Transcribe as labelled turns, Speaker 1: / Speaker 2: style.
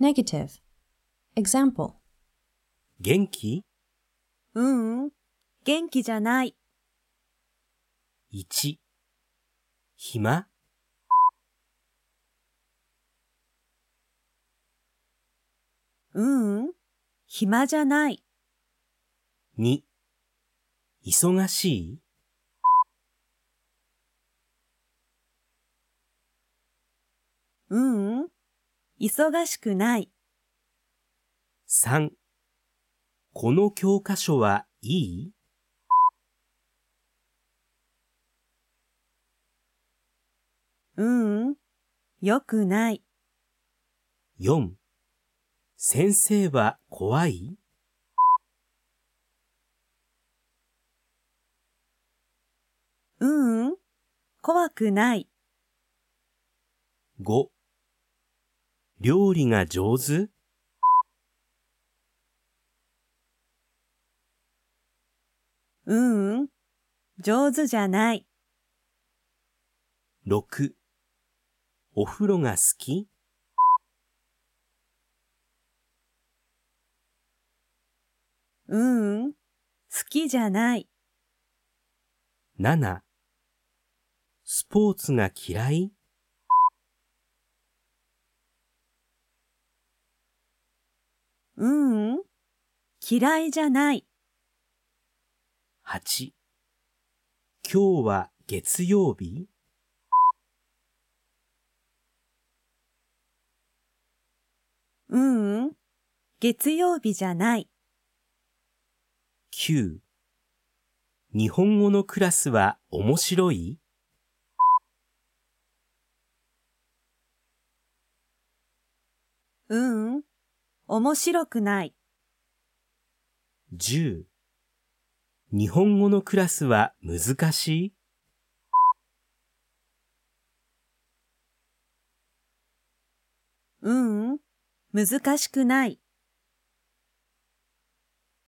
Speaker 1: Negative. Example.
Speaker 2: 元気？
Speaker 3: 元気じゃない。
Speaker 2: 1、暇？
Speaker 3: 暇じゃない。
Speaker 2: 2、忙しい？
Speaker 3: 忙しくない。
Speaker 2: 3、この教科書はいい？
Speaker 3: よくない。
Speaker 2: 4、先生は怖い？
Speaker 3: 怖くない。
Speaker 2: 5、料理が上手？
Speaker 3: 上手じゃない。
Speaker 2: 6、お風呂が好き？
Speaker 3: 好きじゃない。
Speaker 2: 7、スポーツが嫌い？
Speaker 3: 嫌いじゃない。
Speaker 2: 8、今日は月曜日？
Speaker 3: 月曜日じゃない。
Speaker 2: 9、日本語のクラスは面白い？
Speaker 3: 面白くない。
Speaker 2: 10、日本語のクラスは難しい？
Speaker 3: 難しくない。